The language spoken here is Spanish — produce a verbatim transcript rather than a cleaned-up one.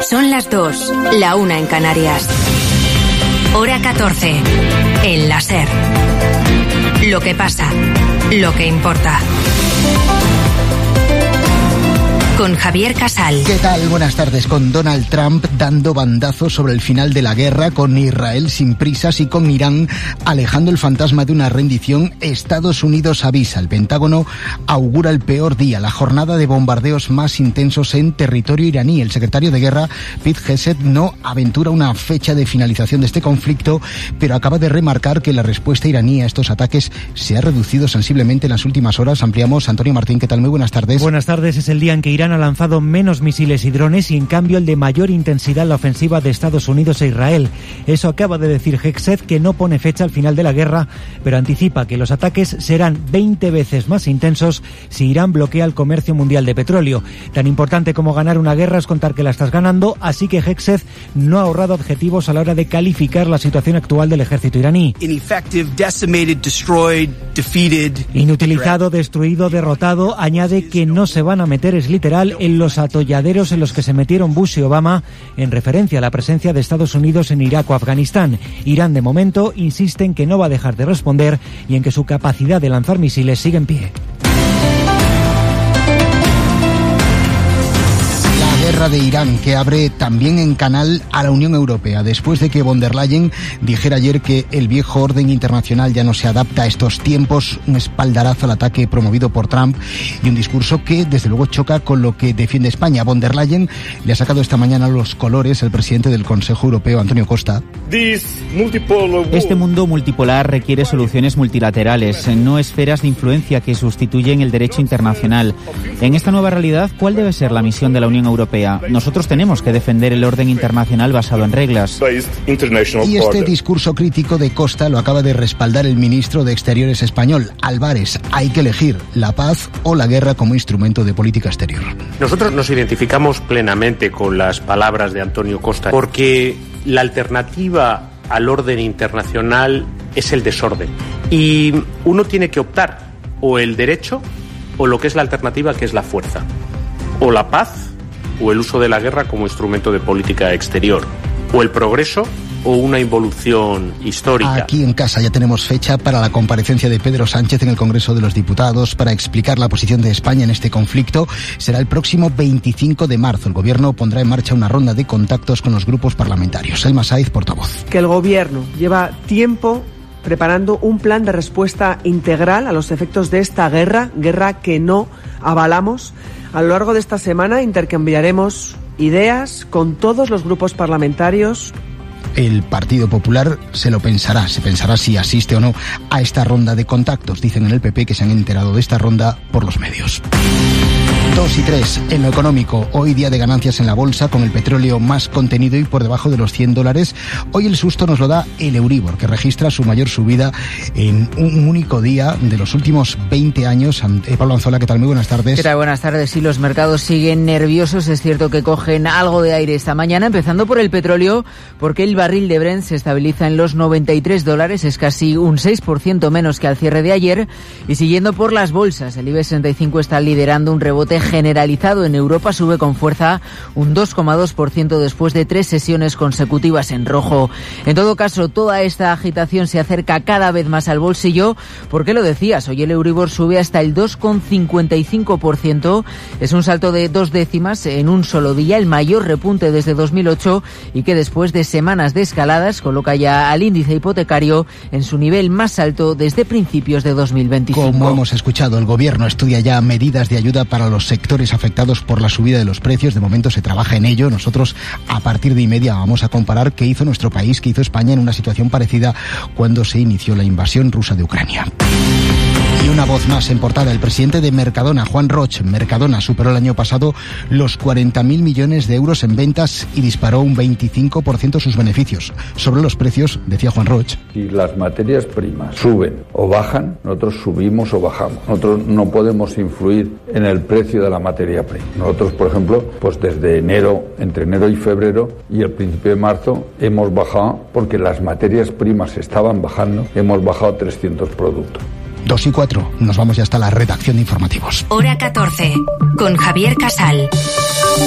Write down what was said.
Son las dos, la una en Canarias. Hora catorce, en la SER. Lo que pasa, lo que importa. Con Javier Casal. ¿Qué tal? Buenas tardes. Con Donald Trump dando bandazos sobre el final de la guerra, con Israel sin prisas y con Irán alejando el fantasma de una rendición, Estados Unidos avisa. El Pentágono augura el peor día, la jornada de bombardeos más intensos en territorio iraní. El secretario de Guerra, Pete Hegseth, no aventura una fecha de finalización de este conflicto, pero acaba de remarcar que la respuesta iraní a estos ataques se ha reducido sensiblemente en las últimas horas. Ampliamos. Antonio Martín, ¿qué tal? Muy buenas tardes. Buenas tardes. Es el día en que Irán ha lanzado menos misiles y drones y en cambio el de mayor intensidad la ofensiva de Estados Unidos e Israel. Eso acaba de decir Hegseth, que no pone fecha al final de la guerra, pero anticipa que los ataques serán veinte veces más intensos si Irán bloquea el comercio mundial de petróleo. Tan importante como ganar una guerra es contar que la estás ganando, así que Hegseth no ha ahorrado adjetivos a la hora de calificar la situación actual del ejército iraní. Inutilizado, destruido, derrotado. Añade que no se van a meter, es literal, en los atolladeros en los que se metieron Bush y Obama, en referencia a la presencia de Estados Unidos en Irak o Afganistán. Irán, de momento, insiste en que no va a dejar de responder y en que su capacidad de lanzar misiles sigue en pie. Guerra de Irán, que abre también en canal a la Unión Europea, después de que von der Leyen dijera ayer que el viejo orden internacional ya no se adapta a estos tiempos, un espaldarazo al ataque promovido por Trump y un discurso que desde luego choca con lo que defiende España. Von der Leyen le ha sacado esta mañana los colores al presidente del Consejo Europeo, Antonio Costa. Este mundo multipolar requiere soluciones multilaterales, no esferas de influencia que sustituyen el derecho internacional. En esta nueva realidad, ¿cuál debe ser la misión de la Unión Europea? Nosotros tenemos que defender el orden internacional basado en reglas. Y este discurso crítico de Costa lo acaba de respaldar el ministro de Exteriores español, Álvarez. Hay que elegir la paz o la guerra como instrumento de política exterior. Nosotros nos identificamos plenamente con las palabras de Antonio Costa, porque la alternativa al orden internacional es el desorden. Y uno tiene que optar o el derecho o lo que es la alternativa, que es la fuerza. O la paz o el uso de la guerra como instrumento de política exterior, o el progreso o una involución histórica. Aquí en casa ya tenemos fecha para la comparecencia de Pedro Sánchez en el Congreso de los Diputados para explicar la posición de España en este conflicto. Será el próximo veinticinco de marzo. El Gobierno pondrá en marcha una ronda de contactos con los grupos parlamentarios. Elma Saiz, portavoz. Que el Gobierno lleva tiempo preparando un plan de respuesta integral a los efectos de esta guerra, guerra que no avalamos. A lo largo de esta semana intercambiaremos ideas con todos los grupos parlamentarios. El Partido Popular se lo pensará, se pensará si asiste o no a esta ronda de contactos. Dicen en el P P que se han enterado de esta ronda por los medios. Dos y tres en lo económico. Hoy día de ganancias en la bolsa, con el petróleo más contenido y por debajo de los cien dólares. Hoy el susto nos lo da el Euribor, que registra su mayor subida en un único día de los últimos veinte años. Eh, Pablo Anzola, ¿qué tal? Muy buenas tardes. ¿Qué tal? Buenas tardes. Sí, los mercados siguen nerviosos. Es cierto que cogen algo de aire esta mañana, empezando por el petróleo, porque el barril de Brent se estabiliza en los noventa y tres dólares, es casi un seis por ciento menos que al cierre de ayer. Y siguiendo por las bolsas, el IBEX sesenta y cinco está liderando un rebote generalizado en Europa, sube con fuerza un dos coma dos por ciento después de tres sesiones consecutivas en rojo. En todo caso, toda esta agitación se acerca cada vez más al bolsillo. ¿Por qué lo decías? Hoy el Euribor sube hasta el dos coma cincuenta y cinco por ciento. Es un salto de dos décimas en un solo día, el mayor repunte desde dos mil ocho, y que después de semanas de escaladas coloca ya al índice hipotecario en su nivel más alto desde principios de dos mil veinticinco. Como hemos escuchado, el Gobierno estudia ya medidas de ayuda para los sectores afectados por la subida de los precios. De momento se trabaja en ello. Nosotros, a partir de inmedia, vamos a comparar qué hizo nuestro país, qué hizo España en una situación parecida cuando se inició la invasión rusa de Ucrania. Y una voz más en portada, el presidente de Mercadona, Juan Roch. Mercadona superó el año pasado los cuarenta mil millones de euros en ventas y disparó un veinticinco por ciento sus beneficios. Sobre los precios, decía Juan Roch. Si las materias primas suben o bajan, nosotros subimos o bajamos. Nosotros no podemos influir en el precio de la materia prima. Nosotros, por ejemplo, pues desde enero, entre enero y febrero y el principio de marzo, hemos bajado, porque las materias primas estaban bajando, hemos bajado trescientos productos. Dos y cuatro, nos vamos ya hasta la redacción de informativos. Hora catorce, con Javier Casal.